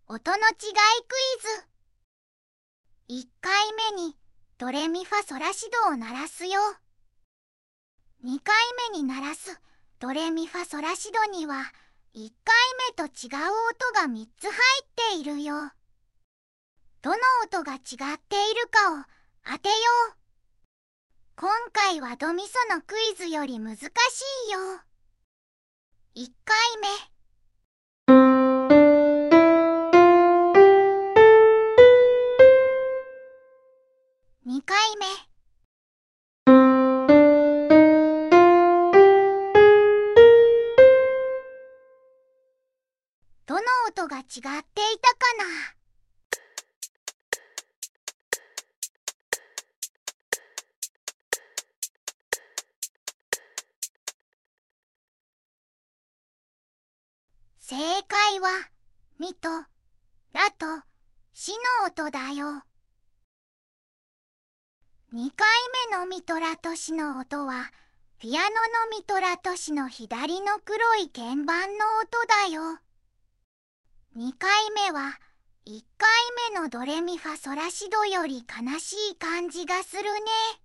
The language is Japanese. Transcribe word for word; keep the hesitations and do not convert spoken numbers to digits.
音の違いクイズ。いっかいめにドレミファソラシドを鳴らすよ。にかいめに鳴らすドレミファソラシドにはいっかいめと違う音がみっつ入っているよ。どの音が違っているかを当てよう。今回はドミソのクイズより難しいよ。いっかいめ。にかいめ。どの音が違っていたかな？正解はミとラとシの音だよ。にかいめのミとラとシの音はピアノのミとラとシの左の黒い鍵盤の音だよ。にかいめはいっかいめのドレミファソラシドより悲しい感じがするね。